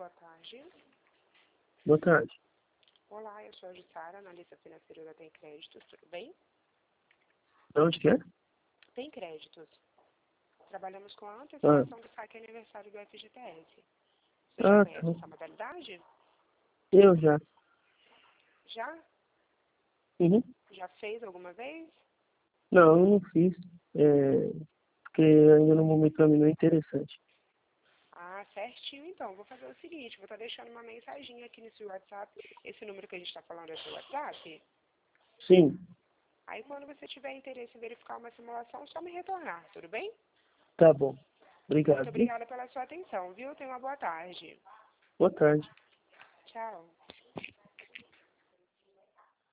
boa tarde. Boa tarde. Olá, eu sou a Jussara, analista financeira da Tem Créditos, tudo bem? De onde que é? Tem Créditos. Trabalhamos com a antecipação do saque aniversário do FGTS. Você já conhece Tá. essa modalidade? Eu já. Já? Uhum. Já fez alguma vez? Não, eu não fiz. Porque ainda no momento pra mim não é interessante. Ah, certinho então. Vou fazer o seguinte, vou estar deixando uma mensaginha aqui no seu WhatsApp. Esse número que a gente está falando é seu WhatsApp? Sim, Aí quando você tiver interesse em verificar uma simulação, só me retornar, tudo bem? tá bom. Muito Obrigado, viu? obrigada pela sua atenção, viu? Tenha uma boa tarde. Boa tarde. Tchau.